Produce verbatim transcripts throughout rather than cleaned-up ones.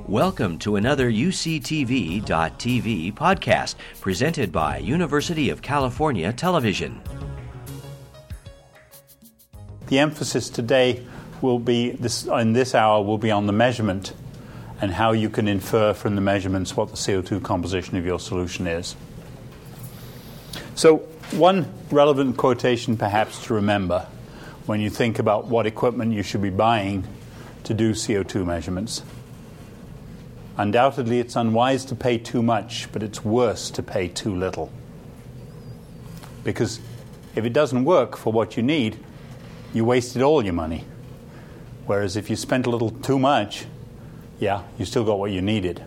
Welcome to another U C T V dot T V podcast presented by University of California Television. The emphasis today will be, this, in this hour, will be on the measurement and how you can infer from the measurements what the C O two composition of your solution is. So one relevant quotation perhaps to remember when you think about what equipment you should be buying to do C O two measurements. Undoubtedly, it's unwise to pay too much, but it's worse to pay too little. Because if it doesn't work for what you need, you wasted all your money. Whereas if you spent a little too much, yeah, you still got what you needed.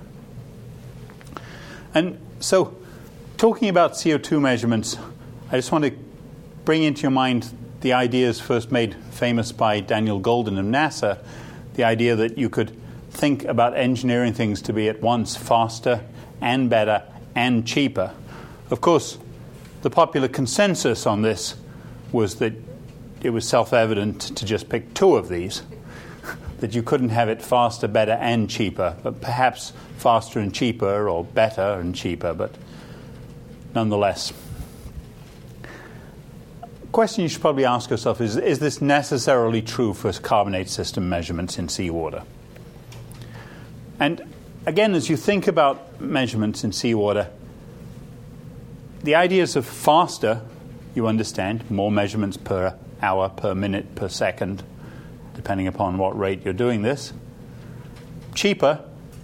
And so, talking about C O two measurements, I just want to bring into your mind the ideas first made famous by Daniel Goldin of NASA, the idea that you could think about engineering things to be at once faster and better and cheaper. Of course, the popular consensus on this was that it was self-evident to just pick two of these, that you couldn't have it faster, better, and cheaper, but perhaps faster and cheaper or better and cheaper, but nonetheless. The question you should probably ask yourself is, is this necessarily true for carbonate system measurements in seawater? And again, as you think about measurements in seawater, the ideas of faster, you understand, more measurements per hour, per minute, per second, depending upon what rate you're doing this. Cheaper,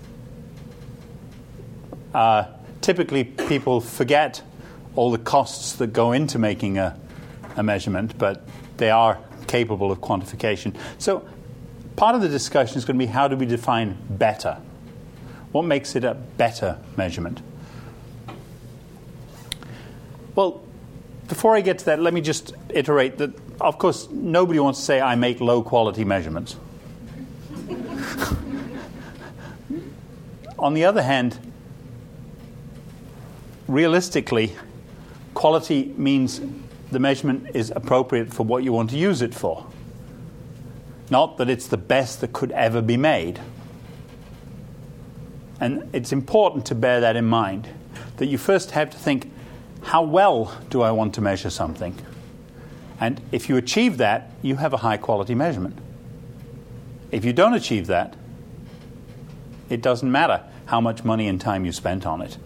uh, typically people forget all the costs that go into making a, a measurement, but they are capable of quantification. So part of the discussion is going to be, how do we define better? What makes it a better measurement? Well, before I get to that, let me just iterate that, of course, nobody wants to say I make low-quality measurements. On the other hand, realistically, quality means the measurement is appropriate for what you want to use it for. Not that it's the best that could ever be made. And it's important to bear that in mind, that you first have to think, how well do I want to measure something? And if you achieve that, you have a high-quality measurement. If you don't achieve that, it doesn't matter how much money and time you spent on it.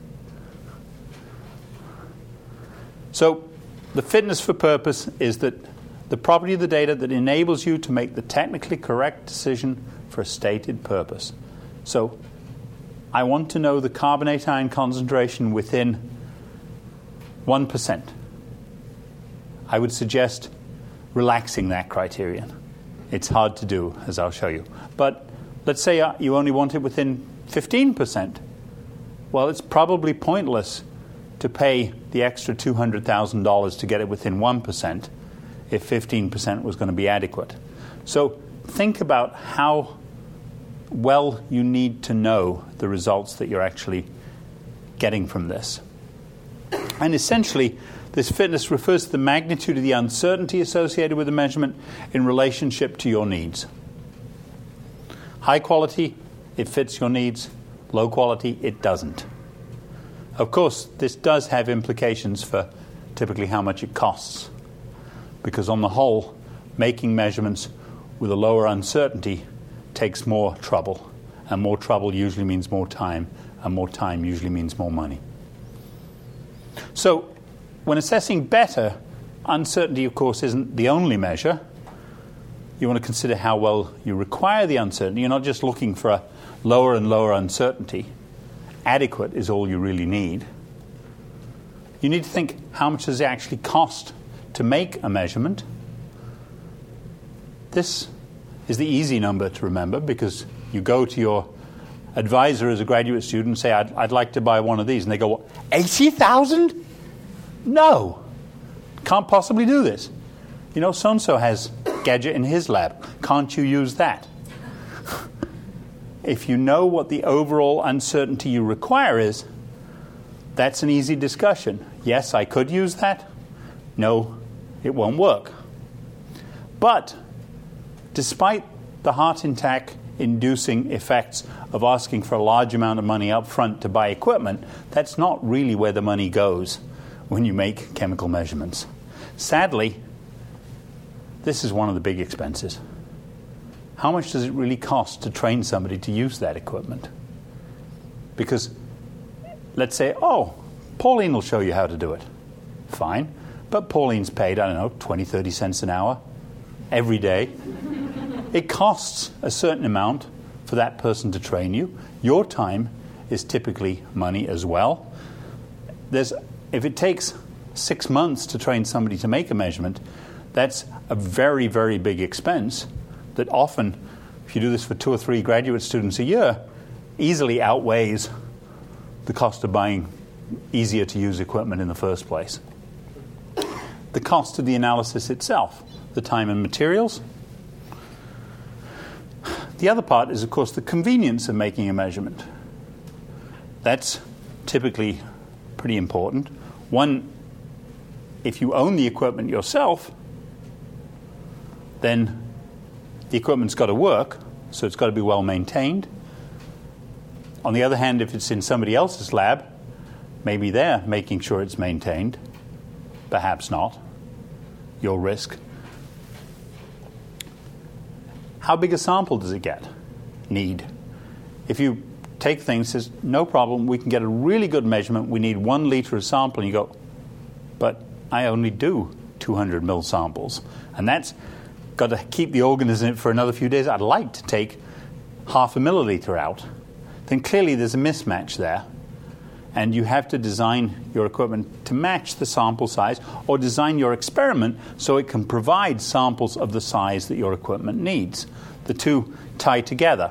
So the fitness for purpose is that the property of the data that enables you to make the technically correct decision for a stated purpose. So I want to know the carbonate ion concentration within one percent. I would suggest relaxing that criterion. It's hard to do, as I'll show you. But let's say you only want it within fifteen percent. Well, it's probably pointless to pay the extra two hundred thousand dollars to get it within one percent if fifteen percent was going to be adequate. So think about how well you need to know the results that you're actually getting from this. And essentially, this fitness refers to the magnitude of the uncertainty associated with the measurement in relationship to your needs. High quality, it fits your needs. Low quality, it doesn't. Of course, this does have implications for typically how much it costs, because on the whole, making measurements with a lower uncertainty takes more trouble, and more trouble usually means more time, and more time usually means more money. So, when assessing better, uncertainty, of course, isn't the only measure. You want to consider how well you require the uncertainty. You're not just looking for a lower and lower uncertainty. Adequate is all you really need. You need to think, how much does it actually cost to make a measurement? This is the easy number to remember, because you go to your advisor as a graduate student and say, I'd, I'd like to buy one of these. And they go, eighty thousand dollars? No. Can't possibly do this. You know, so-and-so has gadget in his lab. Can't you use that? If you know what the overall uncertainty you require is, that's an easy discussion. Yes, I could use that. No, it won't work. But despite the heart attack inducing effects of asking for a large amount of money up front to buy equipment, that's not really where the money goes when you make chemical measurements. Sadly, this is one of the big expenses. How much does it really cost to train somebody to use that equipment? Because let's say, oh, Pauline will show you how to do it. Fine. But Pauline's paid, I don't know, twenty, thirty cents an hour every day. It costs a certain amount for that person to train you. Your time is typically money as well. There's, if it takes six months to train somebody to make a measurement, that's a very, very big expense that often, if you do this for two or three graduate students a year, easily outweighs the cost of buying easier to use equipment in the first place. The cost of the analysis itself, the time and materials. The other part is, of course, the convenience of making a measurement. That's typically pretty important. One, if you own the equipment yourself, then the equipment's got to work, so it's got to be well maintained. On the other hand, if it's in somebody else's lab, maybe they're making sure it's maintained. Perhaps not. Your risk. How big a sample does it get? Need. If you take things, says, no problem, we can get a really good measurement, we need one liter of sample, and you go, but I only do two hundred mil samples. And that's got to keep the organism in it for another few days. I'd like to take half a milliliter out. Then clearly there's a mismatch there. And you have to design your equipment to match the sample size, or design your experiment so it can provide samples of the size that your equipment needs. The two tie together.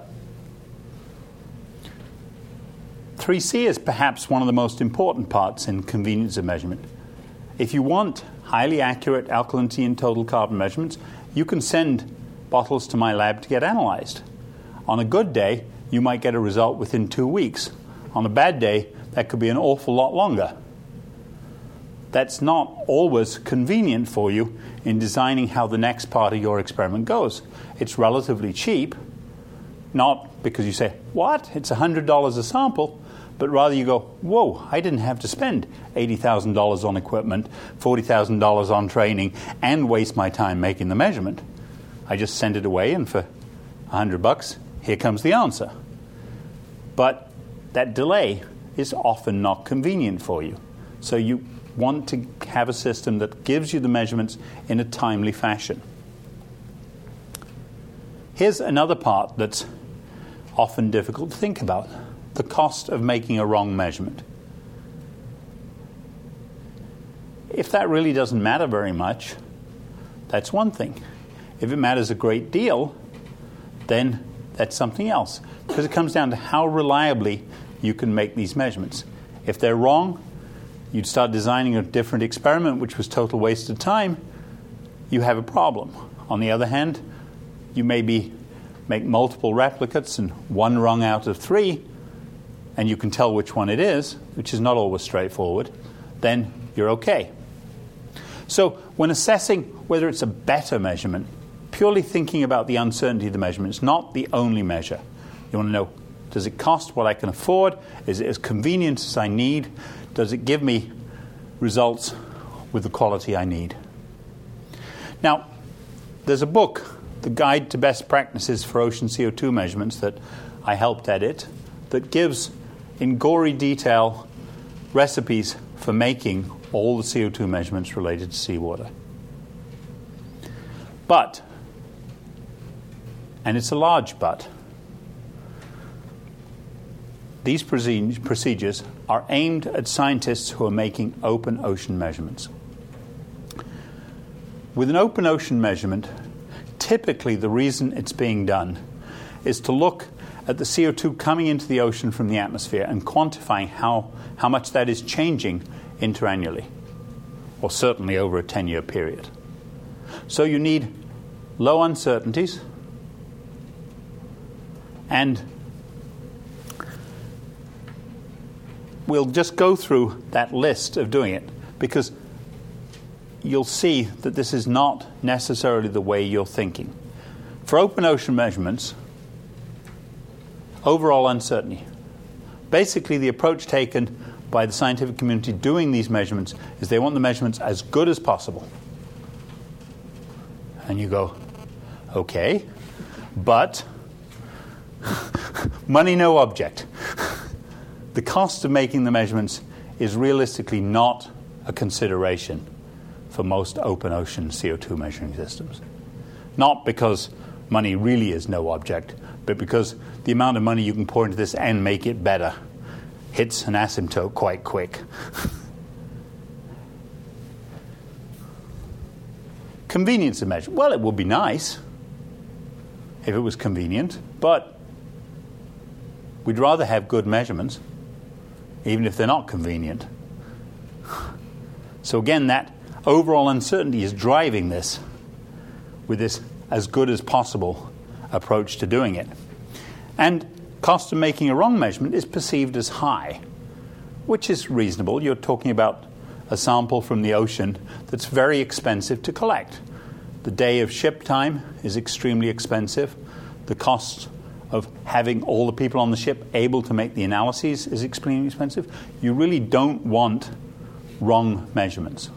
three C is perhaps one of the most important parts in convenience of measurement. If you want highly accurate alkalinity and total carbon measurements, you can send bottles to my lab to get analyzed. On a good day, you might get a result within two weeks. On a bad day, that could be an awful lot longer. That's not always convenient for you in designing how the next part of your experiment goes. It's relatively cheap, not because you say, what, it's one hundred dollars a sample, but rather you go, whoa, I didn't have to spend eighty thousand dollars on equipment, forty thousand dollars on training, and waste my time making the measurement. I just send it away, and for one hundred bucks, here comes the answer. But that delay is often not convenient for you. So you want to have a system that gives you the measurements in a timely fashion. Here's another part that's often difficult to think about: the cost of making a wrong measurement. If that really doesn't matter very much, that's one thing. If it matters a great deal, then that's something else. Because it comes down to how reliably you can make these measurements. If they're wrong, you'd start designing a different experiment, which was total waste of time. You have a problem. On the other hand, you maybe make multiple replicates and one wrong out of three, and you can tell which one it is, which is not always straightforward, then you're okay. So when assessing whether it's a better measurement, purely thinking about the uncertainty of the measurement is not the only measure. You want to know, does it cost what I can afford? Is it as convenient as I need? Does it give me results with the quality I need? Now, there's a book, The Guide to Best Practices for Ocean C O two Measurements, that I helped edit, that gives in gory detail recipes for making all the C O two measurements related to seawater. But, and it's a large but, these procedures are aimed at scientists who are making open ocean measurements. With an open ocean measurement, typically the reason it's being done is to look at the C O two coming into the ocean from the atmosphere and quantifying how, how much that is changing interannually, or certainly over a ten-year period. So you need low uncertainties, and we'll just go through that list of doing it, because you'll see that this is not necessarily the way you're thinking. For open ocean measurements, overall uncertainty. Basically, the approach taken by the scientific community doing these measurements is they want the measurements as good as possible. And you go, okay, but money no object. The cost of making the measurements is realistically not a consideration for most open ocean C O two measuring systems. Not because money really is no object, but because the amount of money you can pour into this and make it better hits an asymptote quite quick. Convenience of measurement. Well, it would be nice if it was convenient, but we'd rather have good measurements, even if they're not convenient. So again, that overall uncertainty is driving this with this as good as possible approach to doing it. And cost of making a wrong measurement is perceived as high, which is reasonable. You're talking about a sample from the ocean that's very expensive to collect. The day of ship time is extremely expensive. The cost of having all the people on the ship able to make the analyses is extremely expensive. You really don't want wrong measurements.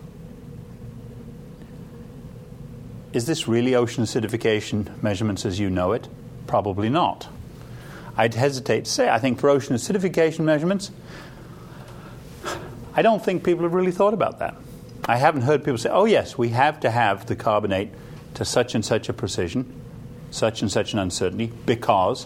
Is this really ocean acidification measurements as you know it? Probably not. I'd hesitate to say. I think for ocean acidification measurements, I don't think people have really thought about that. I haven't heard people say, oh yes, we have to have the carbonate to such and such a precision, such and such an uncertainty, because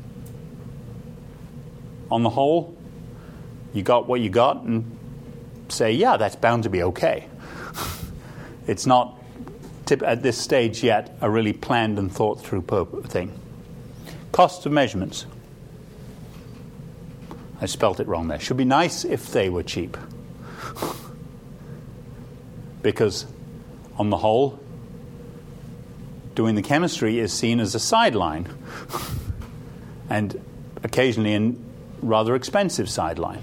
on the whole, you got what you got and say, yeah, that's bound to be okay. It's not, tip, at this stage yet, a really planned and thought through thing. Cost of measurements. I spelt it wrong there. Should be nice if they were cheap. Because on the whole, doing the chemistry is seen as a sideline. And occasionally a rather expensive sideline.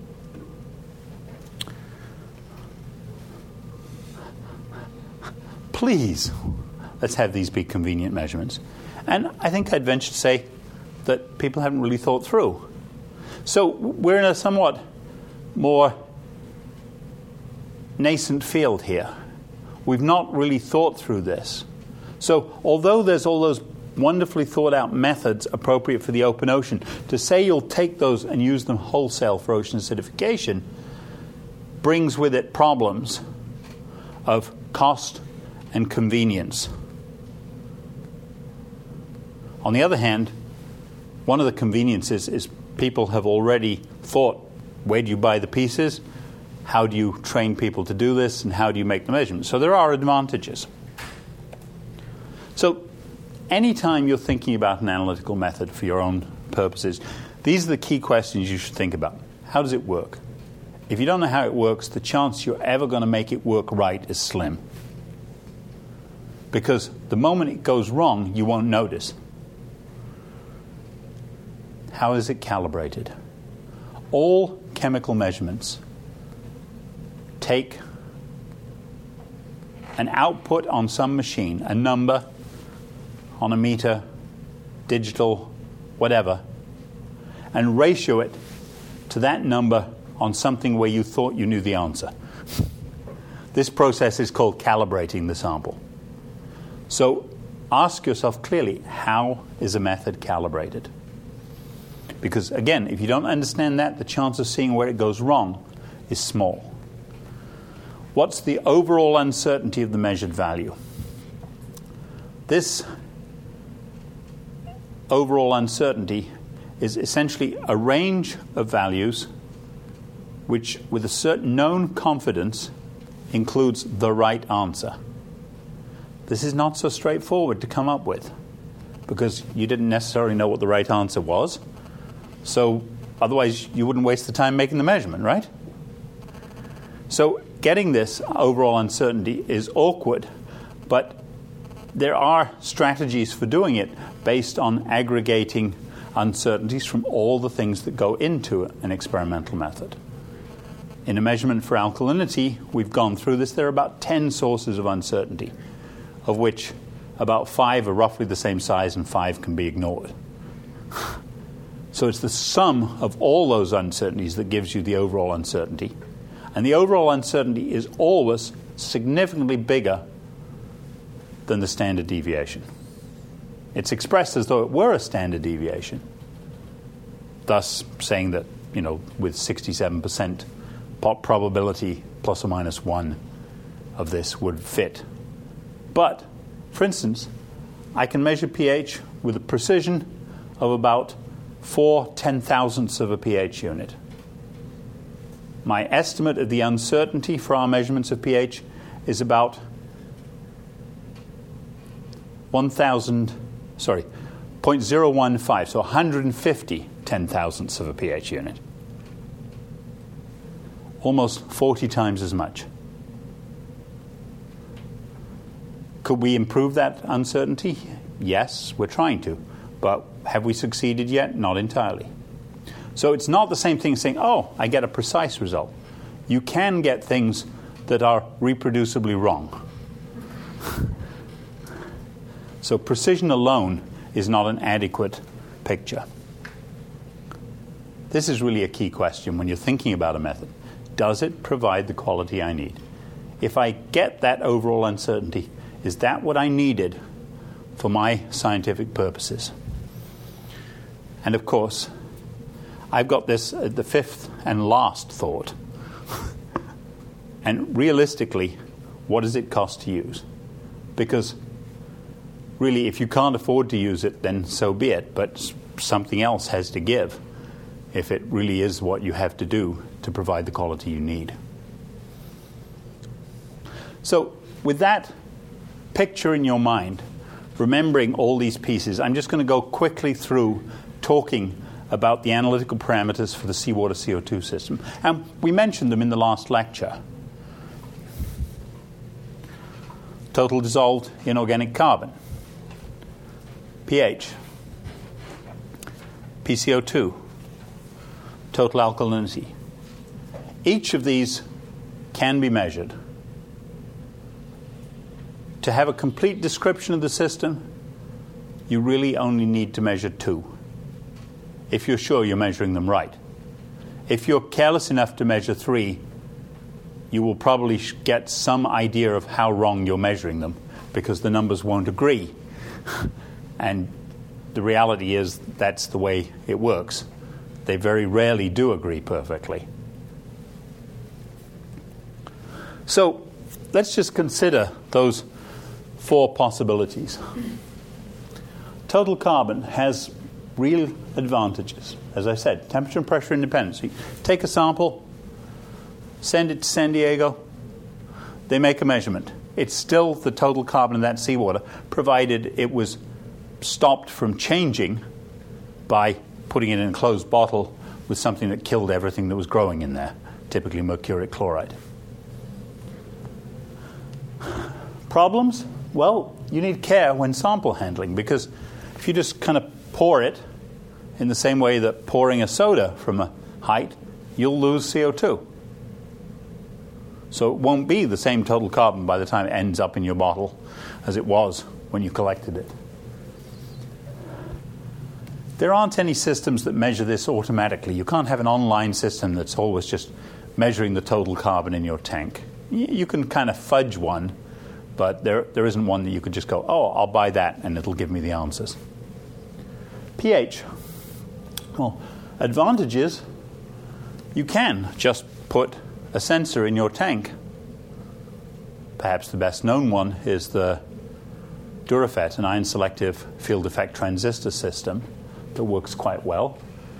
Please, let's have these be convenient measurements. And I think I'd venture to say that people haven't really thought through. So we're in a somewhat more nascent field here. We've not really thought through this. So although there's all those wonderfully thought out methods appropriate for the open ocean, to say you'll take those and use them wholesale for ocean acidification brings with it problems of cost and convenience. On the other hand, one of the conveniences is people have already thought, where do you buy the pieces? How do you train people to do this? And how do you make the measurements? So there are advantages. So anytime you're thinking about an analytical method for your own purposes, these are the key questions you should think about. How does it work? If you don't know how it works, the chance you're ever going to make it work right is slim. Because the moment it goes wrong, you won't notice. How is it calibrated? All chemical measurements take an output on some machine, a number on a meter, digital, whatever, and ratio it to that number on something where you thought you knew the answer. This process is called calibrating the sample. So ask yourself clearly, how is a method calibrated? Because, again, if you don't understand that, the chance of seeing where it goes wrong is small. What's the overall uncertainty of the measured value? This overall uncertainty is essentially a range of values which, with a certain known confidence, includes the right answer. This is not so straightforward to come up with because you didn't necessarily know what the right answer was. So otherwise you wouldn't waste the time making the measurement, right? So getting this overall uncertainty is awkward, but there are strategies for doing it based on aggregating uncertainties from all the things that go into an experimental method. In a measurement for alkalinity, we've gone through this. There are about ten sources of uncertainty, of which about five are roughly the same size and five can be ignored. So it's the sum of all those uncertainties that gives you the overall uncertainty. And the overall uncertainty is always significantly bigger than the standard deviation. It's expressed as though it were a standard deviation, thus saying that, you know, with sixty-seven percent probability plus or minus one of this would fit. But, for instance, I can measure pH with a precision of about four ten thousandths of a pH unit. My estimate of the uncertainty for our measurements of pH is about one thousand, sorry, zero point zero one five, so one hundred fifty ten thousandths of a pH unit. Almost forty times as much. Could we improve that uncertainty? Yes, we're trying to. But have we succeeded yet? Not entirely. So it's not the same thing as saying, oh, I get a precise result. You can get things that are reproducibly wrong. So precision alone is not an adequate picture. This is really a key question when you're thinking about a method. Does it provide the quality I need? If I get that overall uncertainty, is that what I needed for my scientific purposes? And of course, I've got this, uh, the fifth and last thought. And realistically, what does it cost to use? Because really, if you can't afford to use it, then so be it. But something else has to give if it really is what you have to do to provide the quality you need. So with that picture in your mind, remembering all these pieces, I'm just going to go quickly through talking about the analytical parameters for the seawater C O two system. And we mentioned them in the last lecture. Total dissolved inorganic carbon, pH, P C O two, total alkalinity. Each of these can be measured. To have a complete description of the system, you really only need to measure two, if you're sure you're measuring them right. If you're careless enough to measure three, you will probably get some idea of how wrong you're measuring them, because the numbers won't agree. And the reality is that's the way it works. They very rarely do agree perfectly. So let's just consider those four possibilities. Total carbon has real advantages. As I said, temperature and pressure independence. You take a sample, send it to San Diego, they make a measurement. It's still the total carbon in that seawater, provided it was stopped from changing by putting it in a closed bottle with something that killed everything that was growing in there, typically mercuric chloride. Problems? Well, you need care when sample handling, because if you just kind of pour it in the same way that pouring a soda from a height, you'll lose C O two. So it won't be the same total carbon by the time it ends up in your bottle as it was when you collected it. There aren't any systems that measure this automatically. You can't have an online system that's always just measuring the total carbon in your tank. You can kind of fudge one, but there there isn't one that you could just go, oh, I'll buy that, and it'll give me the answers. pH. Well, advantages, you can just put a sensor in your tank. Perhaps the best known one is the Durafet, an ion-selective field effect transistor system that works quite well.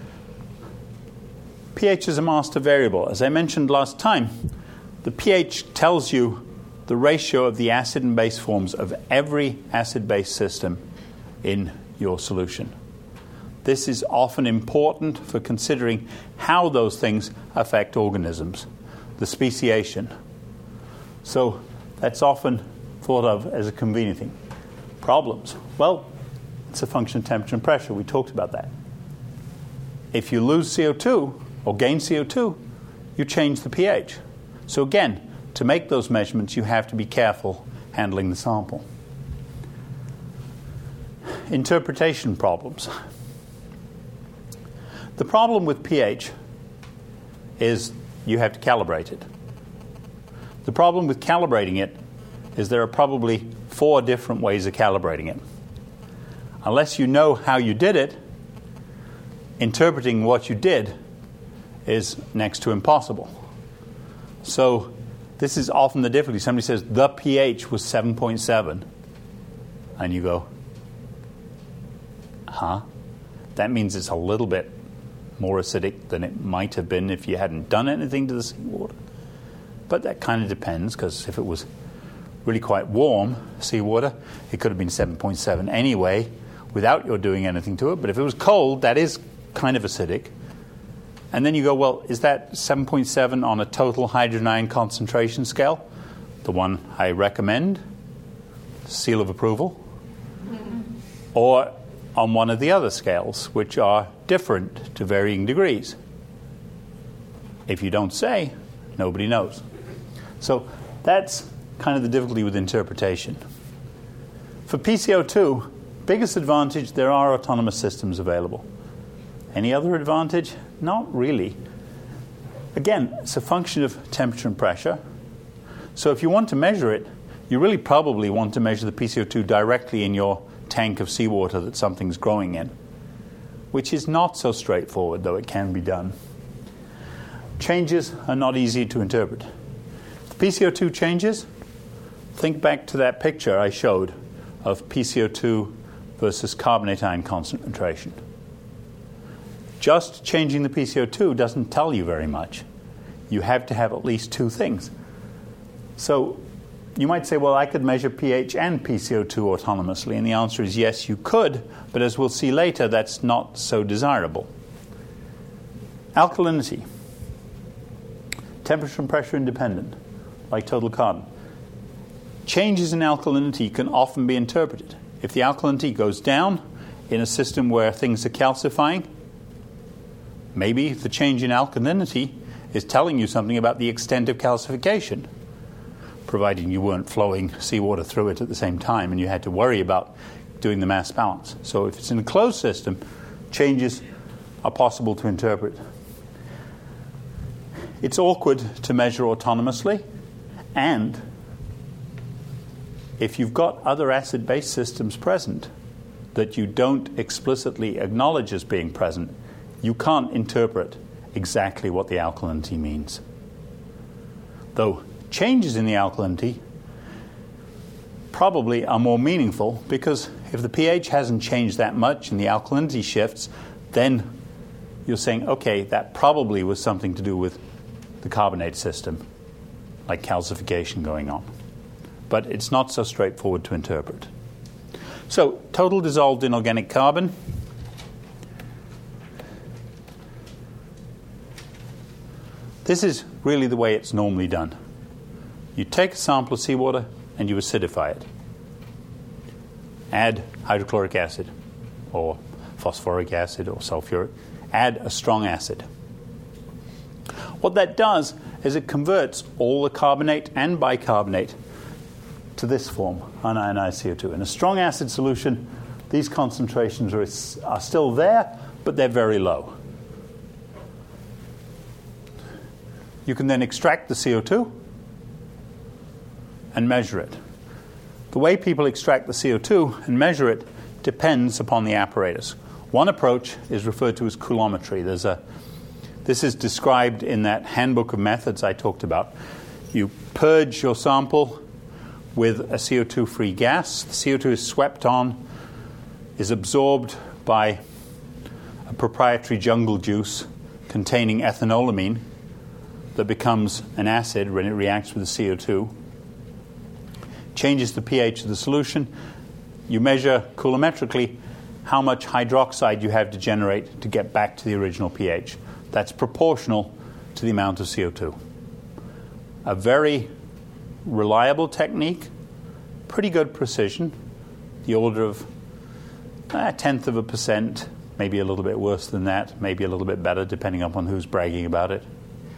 pH is a master variable. As I mentioned last time, the pH tells you the ratio of the acid and base forms of every acid-base system in your solution. This is often important for considering how those things affect organisms, the speciation. So that's often thought of as a convenient thing. Problems? Well, it's a function of temperature and pressure. We talked about that. If you lose C O two or gain C O two, you change the pH. So again, to make those measurements, you have to be careful handling the sample. Interpretation problems. The problem with pH is you have to calibrate it. The problem with calibrating it is there are probably four different ways of calibrating it. Unless you know how you did it, interpreting what you did is next to impossible. So this is often the difficulty. Somebody says the pH was seven point seven, and you go, huh? That means it's a little bit more acidic than it might have been if you hadn't done anything to the seawater. But that kind of depends, because if it was really quite warm seawater, it could have been seven point seven anyway without your doing anything to it. But if it was cold, that is kind of acidic. And then you go, well, is that seven point seven on a total hydrogen ion concentration scale? The one I recommend, seal of approval. Or on one of the other scales, which are different to varying degrees. If you don't say, nobody knows. So that's kind of the difficulty with interpretation. For P C O two, biggest advantage, there are autonomous systems available. Any other advantage? Not really. Again, it's a function of temperature and pressure. So if you want to measure it, you really probably want to measure the P C O two directly in your tank of seawater that something's growing in, which is not so straightforward, though it can be done. Changes are not easy to interpret. The P C O two changes, think back to that picture I showed of P C O two versus carbonate ion concentration. Just changing the P C O two doesn't tell you very much. You have to have at least two things. So you might say, well, I could measure pH and P C O two autonomously, and the answer is yes, you could, but as we'll see later, that's not so desirable. Alkalinity. Temperature and pressure independent, like total carbon. Changes in alkalinity can often be interpreted. If the alkalinity goes down in a system where things are calcifying, maybe the change in alkalinity is telling you something about the extent of calcification, providing you weren't flowing seawater through it at the same time and you had to worry about doing the mass balance. So if it's in a closed system, changes are possible to interpret. It's awkward to measure autonomously, and if you've got other acid-base systems present that you don't explicitly acknowledge as being present, you can't interpret exactly what the alkalinity means. Though changes in the alkalinity probably are more meaningful, because if the pH hasn't changed that much and the alkalinity shifts, then you're saying, okay, that probably was something to do with the carbonate system, like calcification going on. But it's not so straightforward to interpret. So, total dissolved inorganic carbon. This is really the way it's normally done. You take a sample of seawater and you acidify it. Add hydrochloric acid or phosphoric acid or sulfuric. Add a strong acid. What that does is it converts all the carbonate and bicarbonate to this form, unionized C O two. In a strong acid solution, these concentrations are, are still there, but they're very low. You can then extract the C O two and measure it. The way people extract the C O two and measure it depends upon the apparatus. One approach is referred to as coulometry. There's a, this is described in that handbook of methods I talked about. You purge your sample with a C O two-free gas. The C O two is swept on, is absorbed by a proprietary jungle juice containing ethanolamine that becomes an acid when it reacts with the C O two. Changes the pH of the solution. You measure coulometrically how much hydroxide you have to generate to get back to the original pH. That's proportional to the amount of C O two. A very reliable technique, pretty good precision, the order of a tenth of a percent, maybe a little bit worse than that, maybe a little bit better, depending upon who's bragging about it.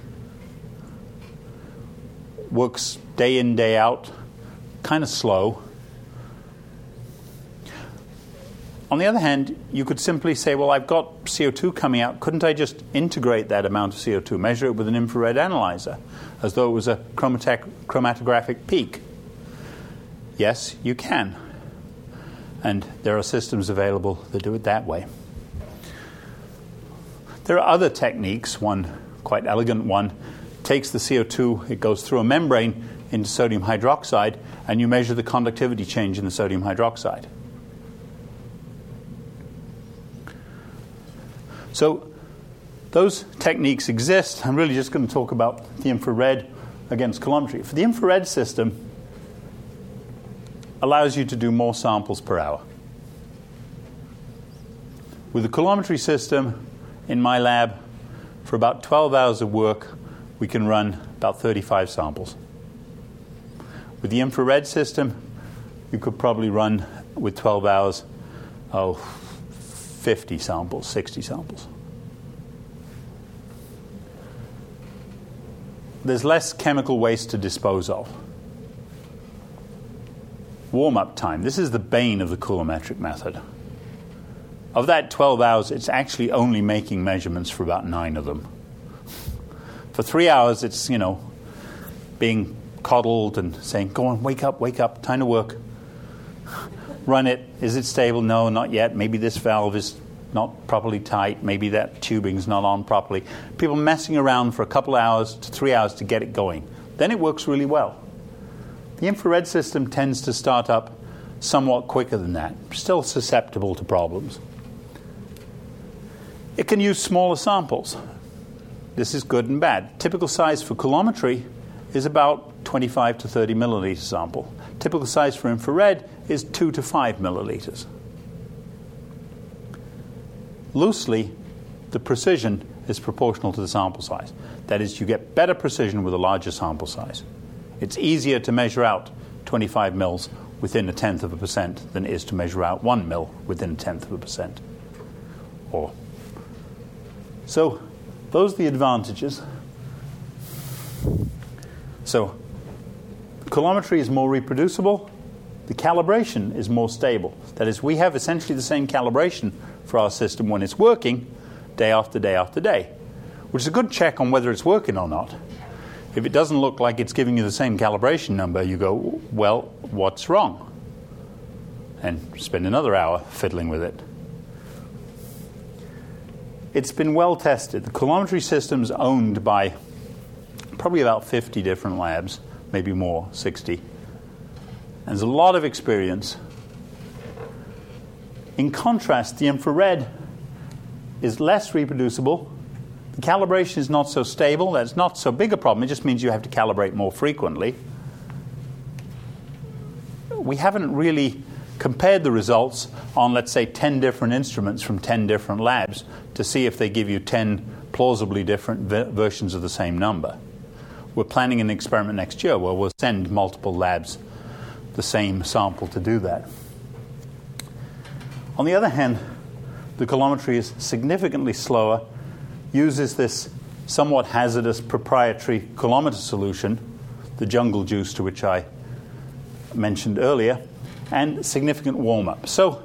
Works day in, day out, kind of slow. On the other hand, you could simply say, well, I've got C O two coming out. Couldn't I just integrate that amount of C O two, measure it with an infrared analyzer, as though it was a chromatec- chromatographic peak? Yes, you can. And there are systems available that do it that way. There are other techniques. One quite elegant one takes the C O two, it goes through a membrane into sodium hydroxide, and you measure the conductivity change in the sodium hydroxide. So those techniques exist. I'm really just going to talk about the infrared against coulometry. For the infrared system, allows you to do more samples per hour. With the coulometry system in my lab, for about twelve hours of work, we can run about thirty-five samples. With the infrared system, you could probably run with twelve hours, oh, fifty samples, sixty samples. There's less chemical waste to dispose of. Warm-up time. This is the bane of the coulometric method. Of that twelve hours, it's actually only making measurements for about nine of them. For three hours, it's, you know, being coddled and saying, go on, wake up, wake up, time to work. Run it. Is it stable? No, not yet. Maybe this valve is not properly tight. Maybe that tubing's not on properly. People messing around for a couple hours to three hours to get it going. Then it works really well. The infrared system tends to start up somewhat quicker than that, still susceptible to problems. It can use smaller samples. This is good and bad. Typical size for coulometry is about twenty-five to thirty milliliter sample. Typical size for infrared is two to five milliliters. Loosely, the precision is proportional to the sample size. That is, you get better precision with a larger sample size. It's easier to measure out twenty-five mils within a tenth of a percent than it is to measure out one mil within a tenth of a percent. Or so those are the advantages. So coulometry is more reproducible. The calibration is more stable. That is, we have essentially the same calibration for our system when it's working day after day after day, which is a good check on whether it's working or not. If it doesn't look like it's giving you the same calibration number, you go, well, what's wrong? And spend another hour fiddling with it. It's been well tested. The coulometry system's owned by probably about fifty different labs, maybe more, sixty. And there's a lot of experience. In contrast, the infrared is less reproducible. The calibration is not so stable. That's not so big a problem. It just means you have to calibrate more frequently. We haven't really compared the results on, let's say, ten different instruments from ten different labs to see if they give you ten plausibly different v- versions of the same number. We're planning an experiment next year where we'll send multiple labs the same sample to do that. On the other hand, the coulometry is significantly slower, uses this somewhat hazardous proprietary coulometer solution, the jungle juice to which I mentioned earlier, and significant warm-up. So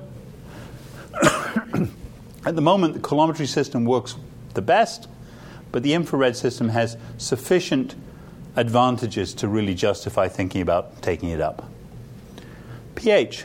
at the moment, the coulometry system works the best, but the infrared system has sufficient advantages to really justify thinking about taking it up. pH.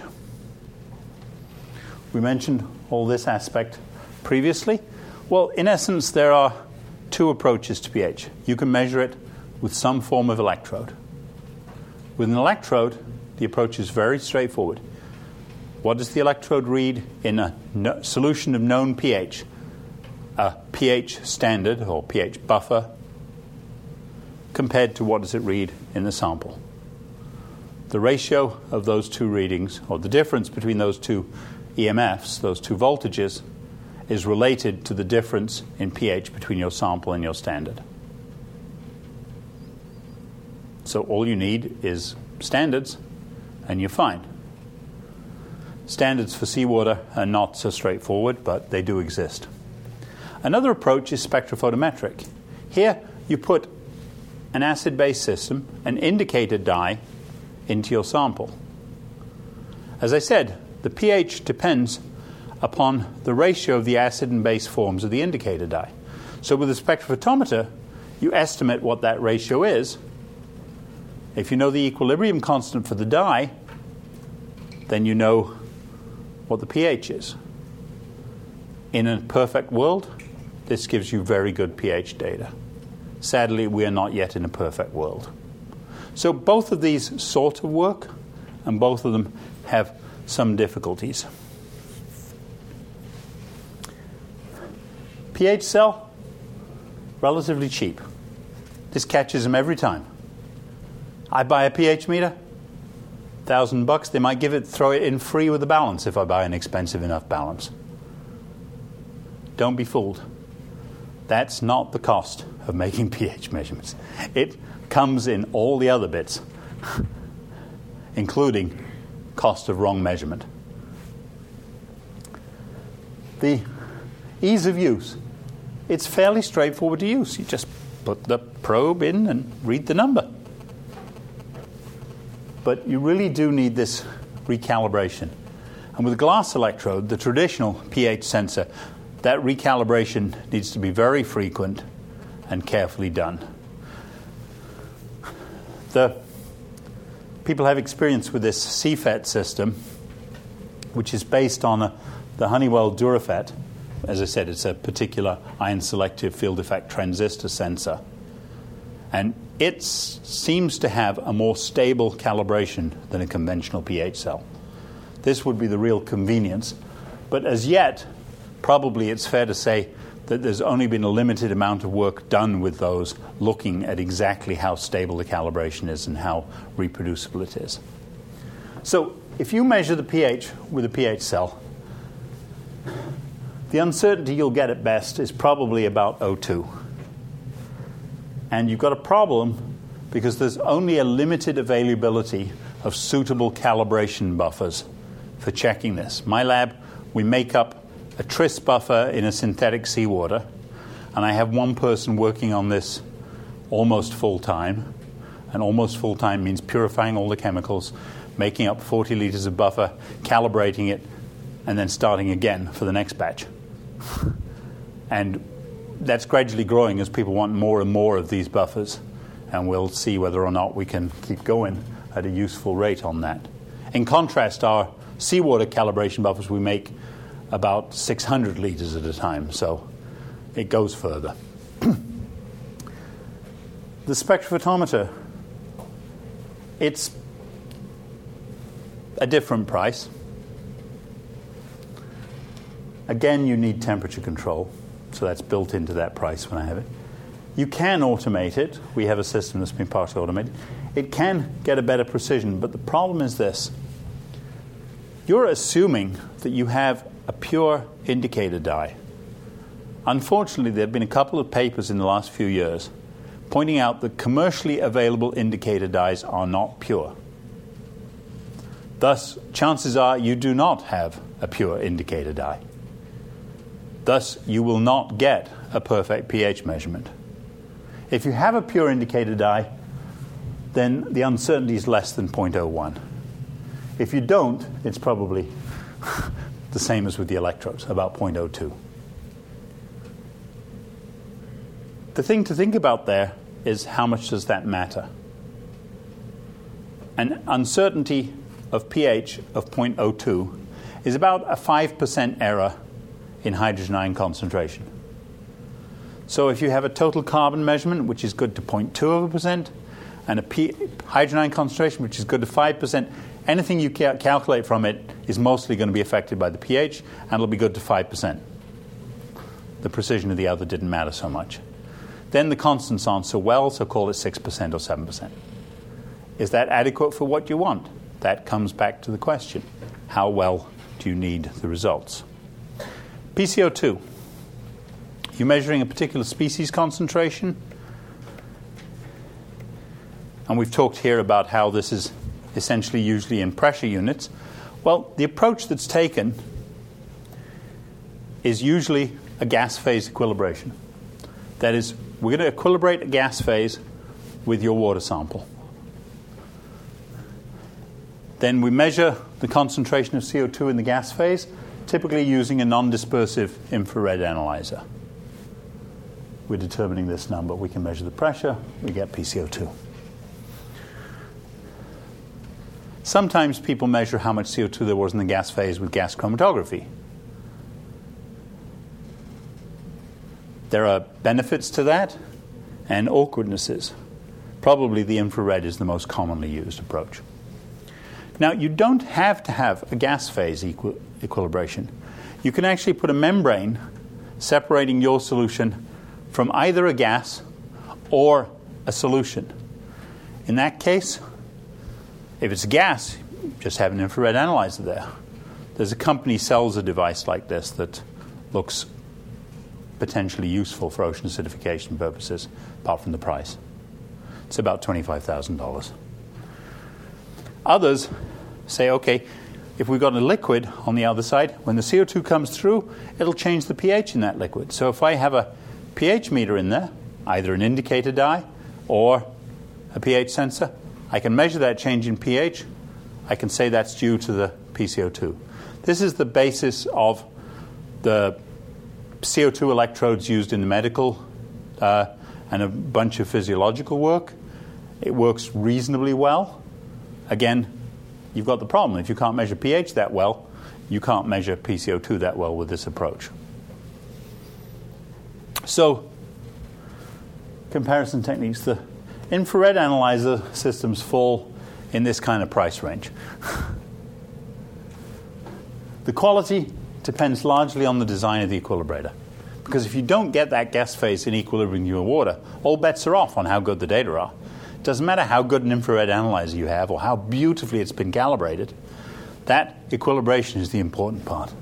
We mentioned all this aspect previously. Well, in essence, there are two approaches to pH. You can measure it with some form of electrode. With an electrode, the approach is very straightforward. What does the electrode read in a no- solution of known pH? A pH standard or pH buffer compared to what does it read in the sample. The ratio of those two readings, or the difference between those two E M Fs, those two voltages, is related to the difference in pH between your sample and your standard. So all you need is standards, and you're fine. Standards for seawater are not so straightforward, but they do exist. Another approach is spectrophotometric. Here, you put an acid-base system, an indicator dye, into your sample. As I said, the pH depends upon the ratio of the acid and base forms of the indicator dye. So with a spectrophotometer, you estimate what that ratio is. If you know the equilibrium constant for the dye, then you know what the pH is. In a perfect world, this gives you very good pH data. Sadly, we are not yet in a perfect world. So both of these sort of work, and both of them have some difficulties. pH cell, relatively cheap. This catches them every time. I buy a pH meter, thousand bucks. They might give it, throw it in free with a balance if I buy an expensive enough balance. Don't be fooled. That's not the cost of making pH measurements. It comes in all the other bits, including cost of wrong measurement. The ease of use. It's fairly straightforward to use. You just put the probe in and read the number. But you really do need this recalibration. And with a glass electrode, the traditional pH sensor, that recalibration needs to be very frequent and carefully done. The people have experience with this C FET system, which is based on a, the Honeywell DuraFET. As I said, it's a particular ion-selective field effect transistor sensor. And it seems to have a more stable calibration than a conventional pH cell. This would be the real convenience. But as yet, probably it's fair to say that there's only been a limited amount of work done with those, looking at exactly how stable the calibration is and how reproducible it is. So if you measure the pH with a pH cell, the uncertainty you'll get at best is probably about zero point two. And you've got a problem because there's only a limited availability of suitable calibration buffers for checking this. My lab, we make up a tris buffer in a synthetic seawater, and I have one person working on this almost full-time. And almost full-time means purifying all the chemicals, making up forty liters of buffer, calibrating it, and then starting again for the next batch. And that's gradually growing as people want more and more of these buffers, and we'll see whether or not we can keep going at a useful rate on that. In contrast, our seawater calibration buffers, we make about six hundred liters at a time, so it goes further. The spectrophotometer, it's a different price. Again, you need temperature control, so that's built into that price when I have it. You can automate it. We have a system that's been partially automated. It can get a better precision, but the problem is this. You're assuming that you have a pure indicator dye. Unfortunately, there have been a couple of papers in the last few years pointing out that commercially available indicator dyes are not pure. Thus, chances are you do not have a pure indicator dye. Thus, you will not get a perfect pH measurement. If you have a pure indicator dye, then the uncertainty is less than zero point zero one. If you don't, it's probably the same as with the electrodes, about zero point zero two. The thing to think about there is how much does that matter? An uncertainty of pH of zero point zero two is about a five percent error in hydrogen ion concentration. So if you have a total carbon measurement, which is good to zero point two of a percent, and a P- hydrogen ion concentration, which is good to five percent, anything you ca- calculate from it is mostly going to be affected by the pH, and it'll be good to five percent. The precision of the other didn't matter so much. Then the constants aren't so well, so call it six percent or seven percent. Is that adequate for what you want? That comes back to the question. How well do you need the results? P C O two. You're measuring a particular species concentration. And we've talked here about how this is essentially usually in pressure units. Well, the approach that's taken is usually a gas phase equilibration. That is, we're going to equilibrate a gas phase with your water sample. Then we measure the concentration of C O two in the gas phase, typically using a non-dispersive infrared analyzer. We're determining this number. We can measure the pressure. We get P C O two. Sometimes people measure how much C O two there was in the gas phase with gas chromatography. There are benefits to that and awkwardnesses. Probably the infrared is the most commonly used approach. Now, you don't have to have a gas phase equi- equilibration. You can actually put a membrane separating your solution from either a gas or a solution. In that case, if it's a gas, just have an infrared analyzer there. There's a company sells a device like this that looks potentially useful for ocean acidification purposes, apart from the price. It's about twenty-five thousand dollars. Others say, okay, if we've got a liquid on the other side, when the C O two comes through, it'll change the pH in that liquid. So if I have a pH meter in there, either an indicator dye or a pH sensor, I can measure that change in pH. I can say that's due to the P C O two. This is the basis of the C O two electrodes used in the medical uh, and a bunch of physiological work. It works reasonably well. Again, you've got the problem. If you can't measure pH that well, you can't measure P C O two that well with this approach. So, comparison techniques. The infrared analyzer systems fall in this kind of price range. The quality depends largely on the design of the equilibrator. Because if you don't get that gas phase in equilibrium with your water, all bets are off on how good the data are. It doesn't matter how good an infrared analyzer you have or how beautifully it's been calibrated. That equilibration is the important part.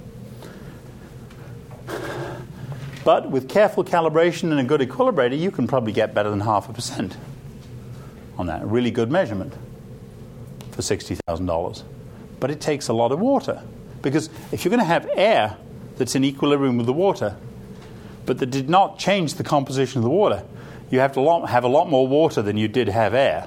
But with careful calibration and a good equilibrator, you can probably get better than half a percent on that. A really good measurement for sixty thousand dollars. But it takes a lot of water. Because if you're going to have air that's in equilibrium with the water, but that did not change the composition of the water, you have to lot, have a lot more water than you did have air.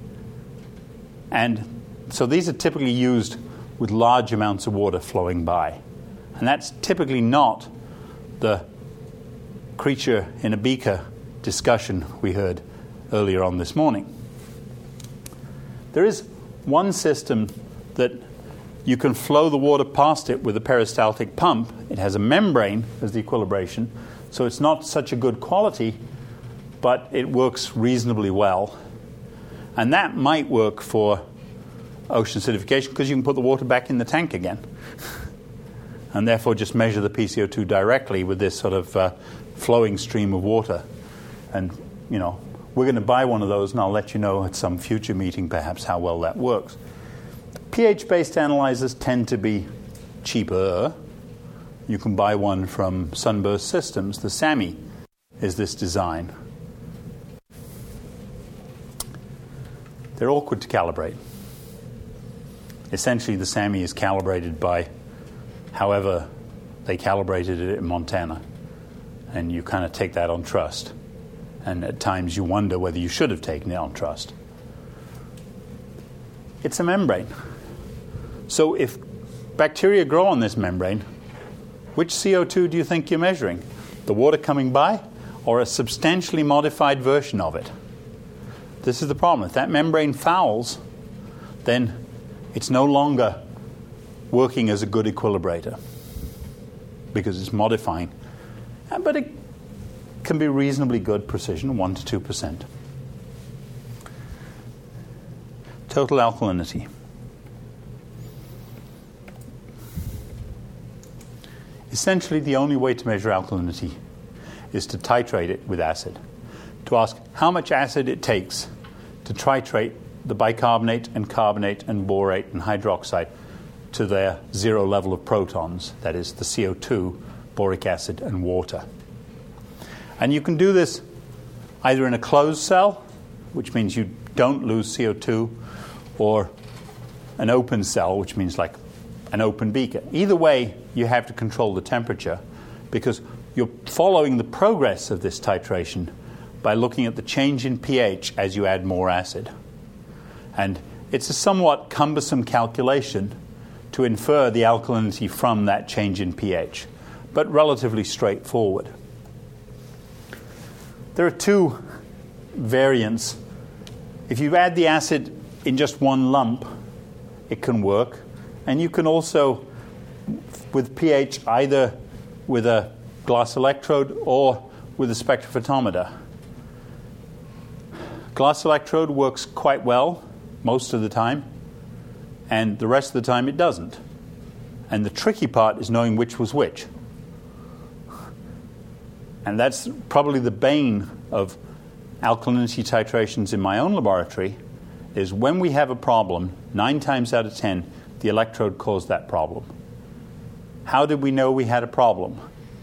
And so these are typically used with large amounts of water flowing by. And that's typically not the creature in a beaker discussion we heard earlier on this morning. There is one system that you can flow the water past it with a peristaltic pump. It has a membrane as the equilibration, so it's not such a good quality, but it works reasonably well. And that might work for ocean acidification because you can put the water back in the tank again and therefore just measure the P C O two directly with this sort of uh, flowing stream of water. And, you know, we're going to buy one of those, and I'll let you know at some future meeting perhaps how well that works. pH-based analyzers tend to be cheaper. You can buy one from Sunburst Systems. The SAMI is this design. They're awkward to calibrate. Essentially, the SAMI is calibrated by however they calibrated it in Montana. And you kind of take that on trust. And at times you wonder whether you should have taken it on trust. It's a membrane. So if bacteria grow on this membrane, which C O two do you think you're measuring? The water coming by or a substantially modified version of it? This is the problem. If that membrane fouls, then it's no longer working as a good equilibrator because it's modifying. But it can be reasonably good precision, one to two percent. Total alkalinity. Essentially, the only way to measure alkalinity is to titrate it with acid. To ask how much acid it takes to titrate the bicarbonate and carbonate and borate and hydroxide to their zero level of protons, that is the C O two, boric acid, and water. And you can do this either in a closed cell, which means you don't lose C O two, or an open cell, which means like an open beaker. Either way, you have to control the temperature because you're following the progress of this titration by looking at the change in pH as you add more acid. And it's a somewhat cumbersome calculation to infer the alkalinity from that change in pH, but relatively straightforward. There are two variants. If you add the acid in just one lump, it can work. And you can also, with pH, either with a glass electrode or with a spectrophotometer. Glass electrode works quite well most of the time, and the rest of the time it doesn't. And the tricky part is knowing which was which. And that's probably the bane of alkalinity titrations in my own laboratory, is when we have a problem, nine times out of ten, the electrode caused that problem. How did we know we had a problem?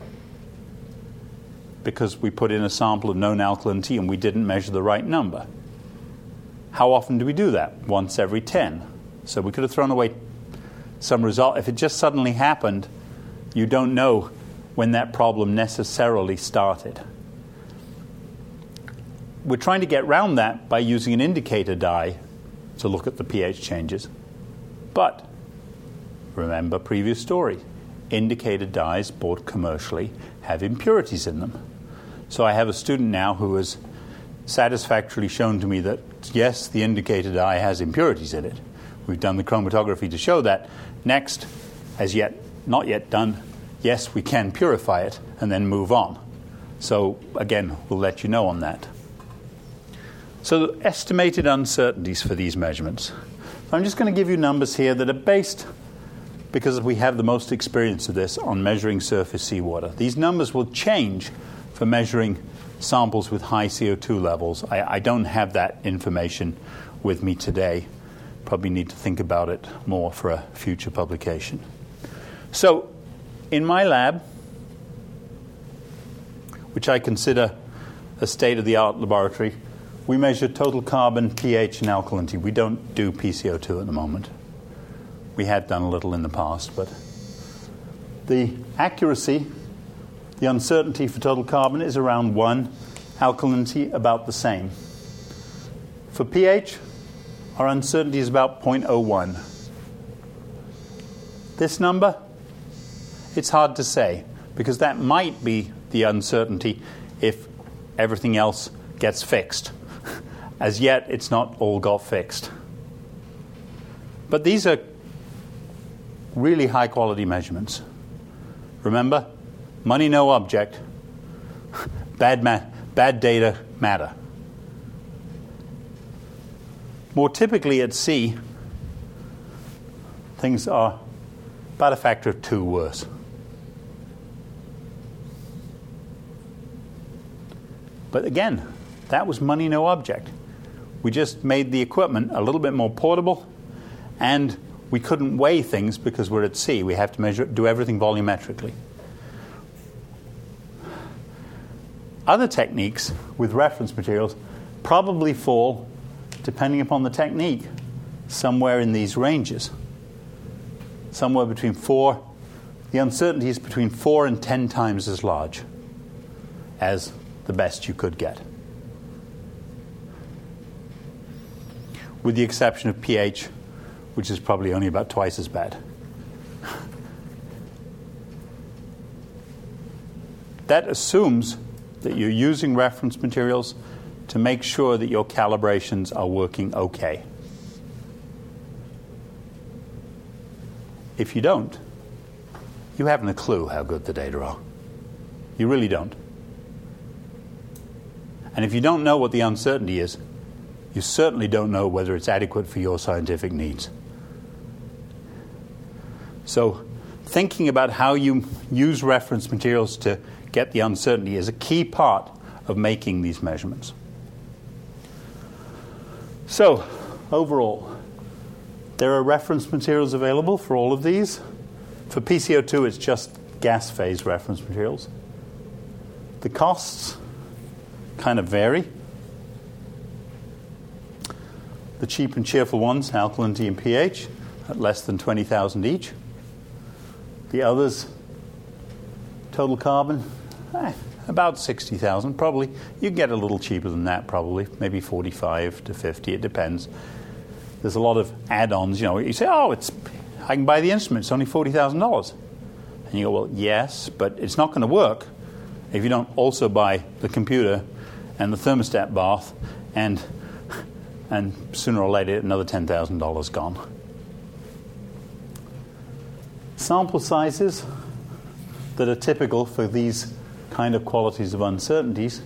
Because we put in a sample of known alkalinity and we didn't measure the right number. How often do we do that? Once every ten. So we could have thrown away some result. If it just suddenly happened, you don't know when that problem necessarily started. We're trying to get around that by using an indicator dye to look at the pH changes. But remember previous story. Indicator dyes bought commercially have impurities in them. So I have a student now who has satisfactorily shown to me that, yes, the indicator dye has impurities in it. We've done the chromatography to show that. Next, as yet not yet done, yes, we can purify it and then move on. So again, we'll let you know on that. So the estimated uncertainties for these measurements. I'm just going to give you numbers here that are based, because we have the most experience of this, on measuring surface seawater. These numbers will change for measuring samples with high C O two levels. I, I don't have that information with me today. Probably need to think about it more for a future publication. So, in my lab, which I consider a state-of-the-art laboratory, we measure total carbon, pH, and alkalinity. We don't do P C O two at the moment. We had done a little in the past, but the accuracy, the uncertainty for total carbon is around one, alkalinity about the same. For pH, our uncertainty is about zero point zero one. This number, it's hard to say, because that might be the uncertainty if everything else gets fixed. As yet, it's not all got fixed. But these are really high-quality measurements. Remember, money no object, bad, ma- bad data matter. More typically at sea, things are about a factor of two worse. But again, that was money no object. We just made the equipment a little bit more portable, and we couldn't weigh things because we're at sea. We have to measure, do everything volumetrically. Other techniques with reference materials probably fall, depending upon the technique, somewhere in these ranges. Somewhere between four, the uncertainty is between four and ten times as large as the best you could get. With the exception of pH, which is probably only about twice as bad. That assumes that you're using reference materials to make sure that your calibrations are working okay. If you don't, you haven't a clue how good the data are. You really don't. And if you don't know what the uncertainty is, you certainly don't know whether it's adequate for your scientific needs. So thinking about how you use reference materials to get the uncertainty is a key part of making these measurements. So, overall, there are reference materials available for all of these. For P C O two, it's just gas phase reference materials. The costs kind of vary. The cheap and cheerful ones, alkalinity and pH, at less than twenty thousand each. The others, total carbon, eh, about sixty thousand probably. You can get a little cheaper than that probably, maybe forty-five to fifty, it depends. There's a lot of add-ons, you know, you say, oh, it's I can buy the instrument. It's only forty thousand dollars. And you go, well, yes, but it's not going to work if you don't also buy the computer and the thermostat bath, and and sooner or later another ten thousand dollars gone. Sample sizes that are typical for these kind of qualities of uncertainties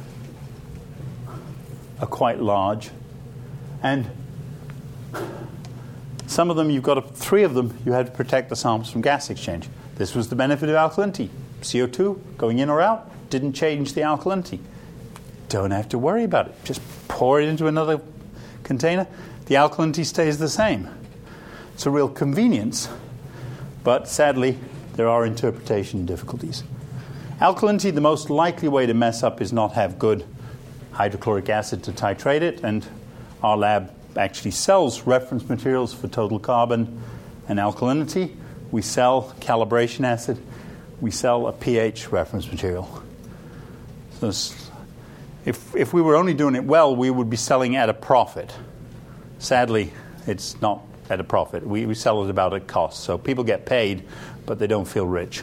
are quite large, and some of them you've got to, three of them you had to protect the samples from gas exchange. This was the benefit of alkalinity. C O two going in or out didn't change the alkalinity. Don't have to worry about it. Just pour it into another container. The alkalinity stays the same. It's a real convenience, but sadly there are interpretation difficulties. Alkalinity, the most likely way to mess up is not have good hydrochloric acid to titrate it, and our lab actually sells reference materials for total carbon and alkalinity. We sell calibration acid. We sell a pH reference material. So if, if we were only doing it well, we would be selling at a profit. Sadly, it's not at a profit. We, we sell it about at cost. So people get paid, but they don't feel rich.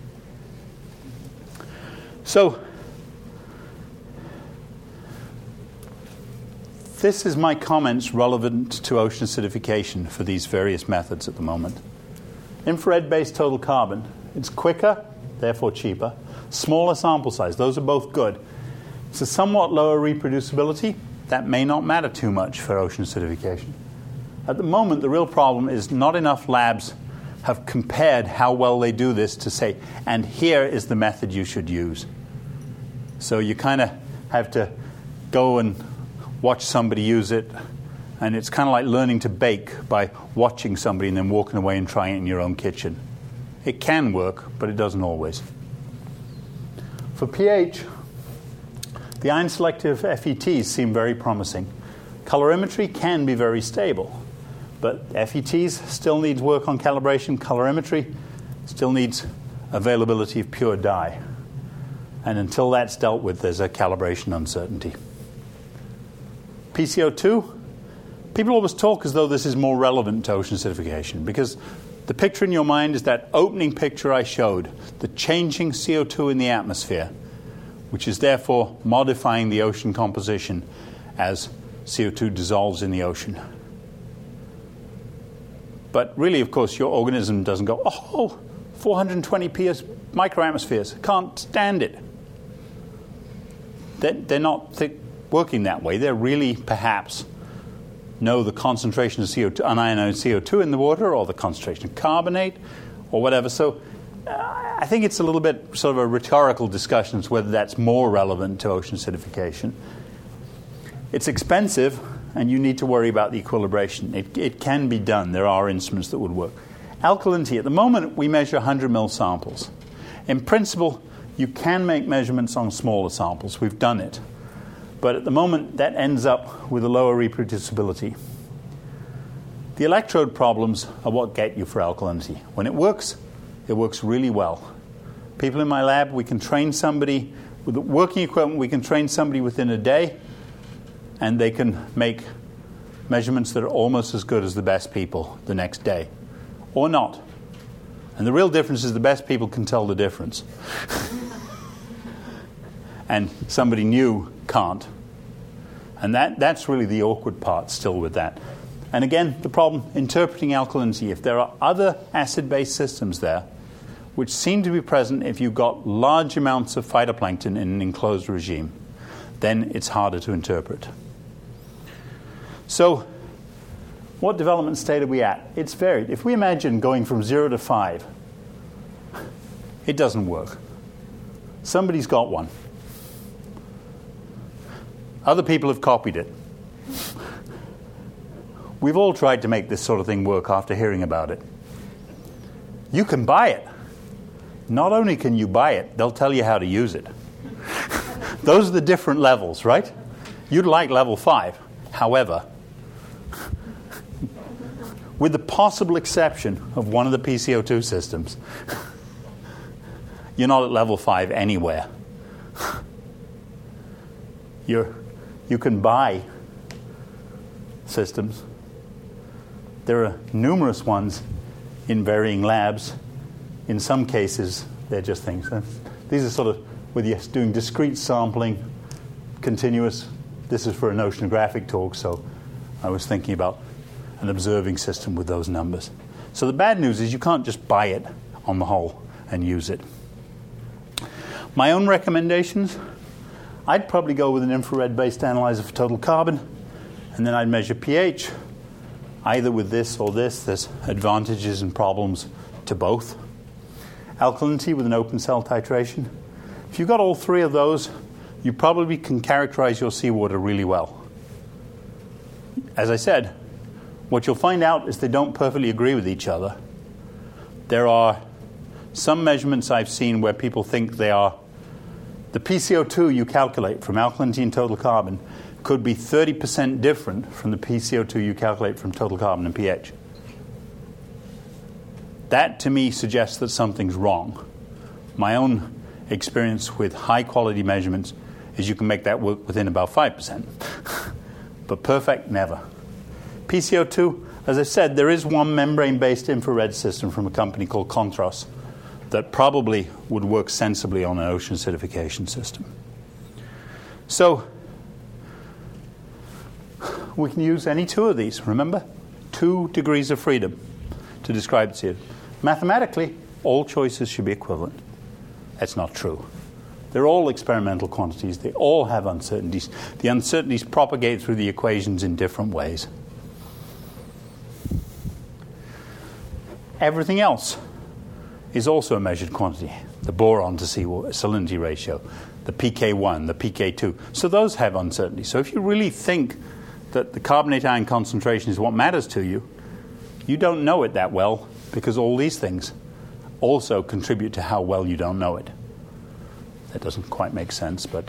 So this is my comments relevant to ocean acidification for these various methods at the moment. Infrared-based total carbon. It's quicker, therefore cheaper. Smaller sample size. Those are both good. It's a somewhat lower reproducibility. That may not matter too much for ocean acidification. At the moment, the real problem is not enough labs have compared how well they do this to say, and here is the method you should use. So you kind of have to go and watch somebody use it, and it's kind of like learning to bake by watching somebody and then walking away and trying it in your own kitchen. It can work, but it doesn't always. For pH, the ion-selective F E Ts seem very promising. Colorimetry can be very stable, but F E Ts still needs work on calibration. Colorimetry still needs availability of pure dye. And until that's dealt with, there's a calibration uncertainty. P C O two, people always talk as though this is more relevant to ocean acidification, because the picture in your mind is that opening picture I showed, the changing C O two in the atmosphere, which is therefore modifying the ocean composition as C O two dissolves in the ocean. But really, of course, your organism doesn't go, oh, four hundred twenty P S microatmospheres, can't stand it. They're, they're not th- working that way. They're really, perhaps, know the concentration of C O two, unionized C O two in the water, or the concentration of carbonate, or whatever. So uh, I think it's a little bit sort of a rhetorical discussion as to whether that's more relevant to ocean acidification. It's expensive, and you need to worry about the equilibration. It, it can be done. There are instruments that would work. Alkalinity, at the moment, we measure one hundred mil samples. In principle, you can make measurements on smaller samples. We've done it. But at the moment, that ends up with a lower reproducibility. The electrode problems are what get you for alkalinity. When it works, it works really well. People in my lab, we can train somebody with the working equipment, we can train somebody within a day, and they can make measurements that are almost as good as the best people the next day. Or not. And the real difference is the best people can tell the difference. And somebody new can't. And that, that's really the awkward part still with that. And again, the problem, interpreting alkalinity. If there are other acid-based systems there, which seem to be present if you've got large amounts of phytoplankton in an enclosed regime, then it's harder to interpret. So, what development state are we at? It's varied. If we imagine going from zero to five, it doesn't work. Somebody's got one. Other people have copied it. We've all tried to make this sort of thing work after hearing about it. You can buy it. Not only can you buy it, they'll tell you how to use it. Those are the different levels, right? You'd like level five. However, with the possible exception of one of the P C O two systems, you're not at level five anywhere. You're, you can buy systems. There are numerous ones in varying labs. In some cases, they're just things. These are sort of, whether you're doing discrete sampling, continuous. This is for an oceanographic talk, so I was thinking about an observing system with those numbers. So the bad news is you can't just buy it on the whole and use it. My own recommendations, I'd probably go with an infrared-based analyzer for total carbon, and then I'd measure pH, either with this or this. There's advantages and problems to both. Alkalinity with an open cell titration. If you've got all three of those, you probably can characterize your seawater really well. As I said, what you'll find out is they don't perfectly agree with each other. There are some measurements I've seen where people think they are, the P C O two you calculate from alkalinity and total carbon could be thirty percent different from the P C O two you calculate from total carbon and pH. That, to me, suggests that something's wrong. My own experience with high-quality measurements is you can make that work within about five percent. But perfect, never. P C O two, as I said, there is one membrane-based infrared system from a company called Contras that probably would work sensibly on an ocean acidification system. So we can use any two of these, remember? Two degrees of freedom to describe the sea. Mathematically, all choices should be equivalent. That's not true. They're all experimental quantities. They all have uncertainties. The uncertainties propagate through the equations in different ways. Everything else is also a measured quantity. The boron to seawater salinity ratio, the P K one, the P K two. So those have uncertainty. So if you really think that the carbonate ion concentration is what matters to you, you don't know it that well because all these things also contribute to how well you don't know it. That doesn't quite make sense, but...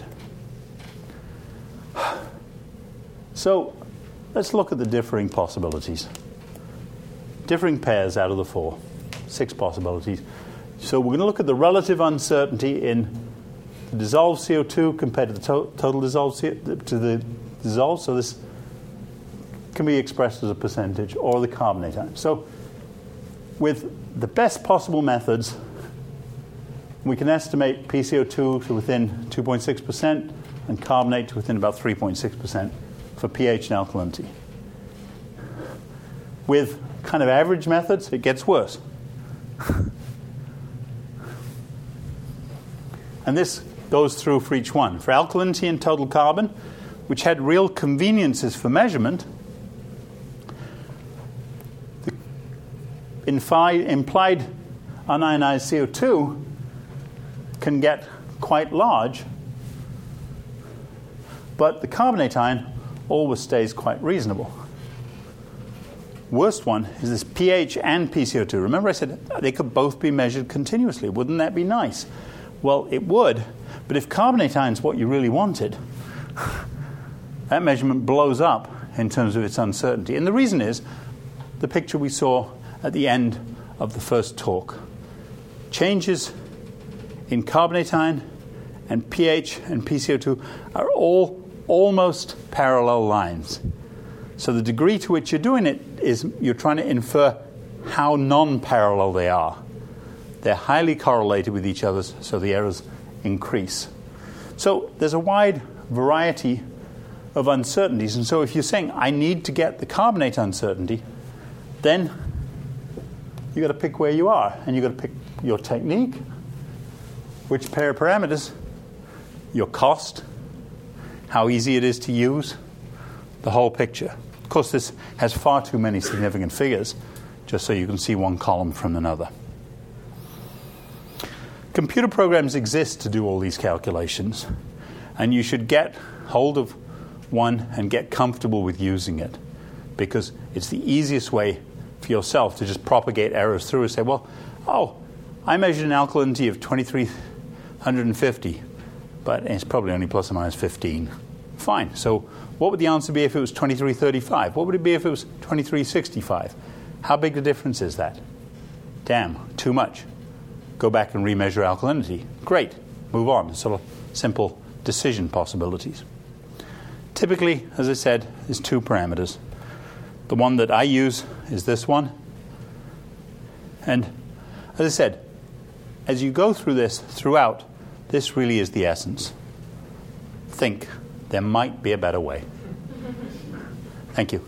So let's look at the differing possibilities. Differing pairs out of the four. Six possibilities. So we're going to look at the relative uncertainty in the dissolved C O two compared to the to- total dissolved C O two, to the dissolved. So this can be expressed as a percentage, or the carbonate ion. So with the best possible methods, we can estimate P C O two to within two point six percent and carbonate to within about three point six percent for pH and alkalinity. With kind of average methods, it gets worse. And this goes through for each one. For alkalinity and total carbon, which had real conveniences for measurement, the infi- implied unionized C O two can get quite large, but the carbonate ion always stays quite reasonable. Worst one is this pH and P C O two. Remember I said they could both be measured continuously. Wouldn't that be nice? Well, it would, but if carbonate ion is what you really wanted, that measurement blows up in terms of its uncertainty. And the reason is the picture we saw at the end of the first talk. Changes in carbonate ion and pH and P C O two are all almost parallel lines. So the degree to which you're doing it is you're trying to infer how non-parallel they are. They're highly correlated with each other, so the errors increase. So there's a wide variety of uncertainties. And so if you're saying, I need to get the carbonate uncertainty, then you've got to pick where you are. And you've got to pick your technique, which pair of parameters, your cost, how easy it is to use, the whole picture. Of course, this has far too many significant figures, just so you can see one column from another. Computer programs exist to do all these calculations, and you should get hold of one and get comfortable with using it, because it's the easiest way for yourself to just propagate errors through and say, well, oh, I measured an alkalinity of twenty-three fifty, but it's probably only plus or minus fifteen. Fine. So what would the answer be if it was twenty-three thirty-five? What would it be if it was twenty-three sixty-five? How big a difference is that? Damn, too much. Go back and remeasure alkalinity. Great. Move on. Sort of simple decision possibilities. Typically, as I said, is two parameters. The one that I use is this one. And as I said, as you go through this throughout, this really is the essence. Think, there might be a better way. Thank you.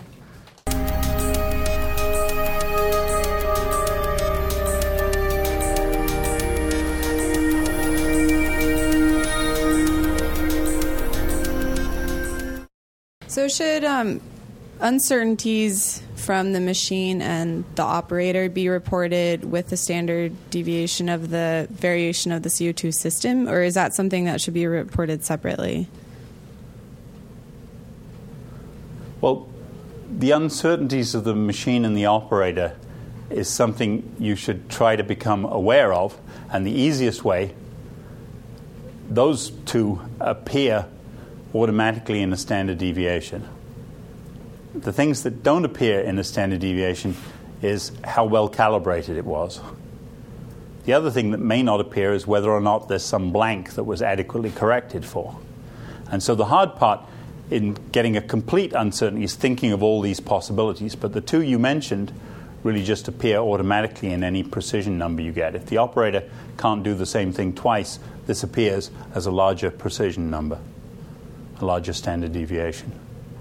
So should um, uncertainties from the machine and the operator be reported with the standard deviation of the variation of the C O two system, or is that something that should be reported separately? Well, the uncertainties of the machine and the operator is something you should try to become aware of, and the easiest way, those two appear automatically in a standard deviation. The things that don't appear in a standard deviation is how well calibrated it was. The other thing that may not appear is whether or not there's some blank that was adequately corrected for. And so the hard part in getting a complete uncertainty is thinking of all these possibilities, but the two you mentioned really just appear automatically in any precision number you get. If the operator can't do the same thing twice, this appears as a larger precision number, a larger standard deviation.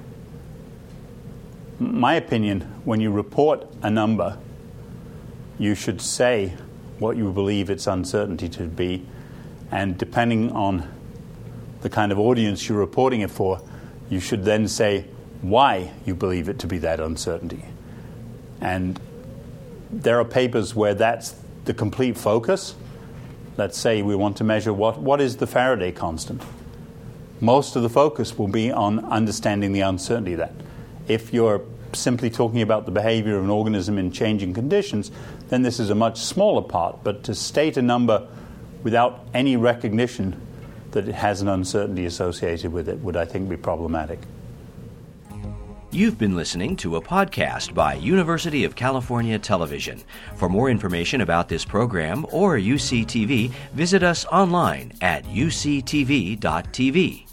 My opinion, when you report a number, you should say what you believe its uncertainty to be, and depending on the kind of audience you're reporting it for, you should then say why you believe it to be that uncertainty. And there are papers where that's the complete focus. Let's say we want to measure what, what is the Faraday constant. Most of the focus will be on understanding the uncertainty of that. If you're simply talking about the behavior of an organism in changing conditions, then this is a much smaller part. But to state a number without any recognition that it has an uncertainty associated with it would, I think, be problematic. You've been listening to a podcast by University of California Television. For more information about this program or U C T V, visit us online at U C T V dot T V.